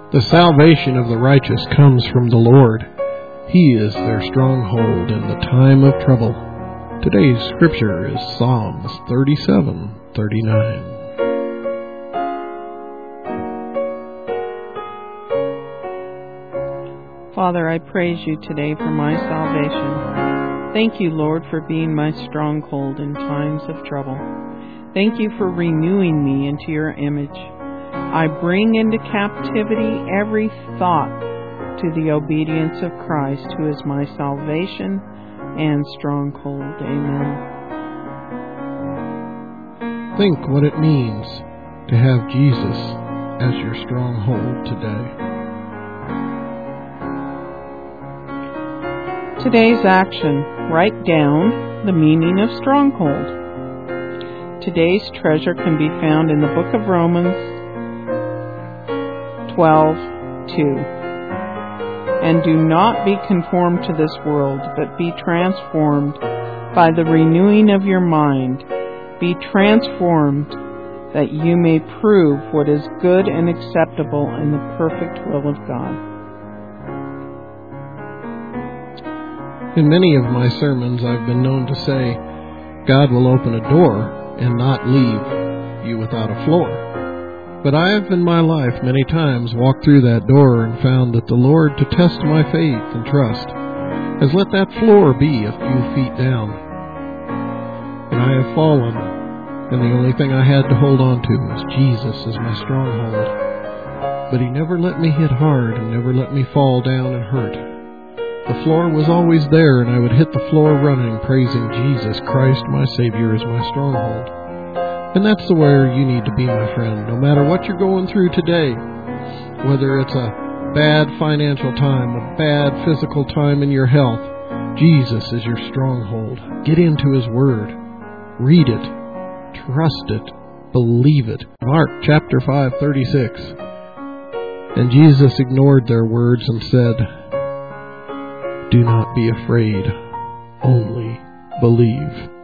The salvation of the righteous comes from the Lord. He is their stronghold in the time of trouble. Today's scripture is Psalms 37:39. Father, I praise you today for my salvation. Thank you, Lord, for being my stronghold in times of trouble. Thank you for renewing me into your image. I bring into captivity every thought to the obedience of Christ, who is my salvation and stronghold. Amen. Think what it means to have Jesus as your stronghold today. Today's action: write down the meaning of stronghold. Today's treasure can be found in the book of Romans 12:2. And do not be conformed to this world, but be transformed by the renewing of your mind. Be transformed that you may prove what is good and acceptable and the perfect will of God. In many of my sermons, I've been known to say, God will open a door and not leave you without a floor. But I have in my life many times walked through that door and found that the Lord, to test my faith and trust, has let that floor be a few feet down. And I have fallen, and the only thing I had to hold on to was Jesus as my stronghold. But He never let me hit hard and never let me fall down and hurt. The floor was always there, and I would hit the floor running, praising Jesus Christ, my Savior, as my stronghold. And that's the way you need to be, my friend, no matter what you're going through today. Whether it's a bad financial time, a bad physical time in your health, Jesus is your stronghold. Get into His Word. Read it. Trust it. Believe it. Mark chapter 5:36. And Jesus ignored their words and said, "Do not be afraid, only believe."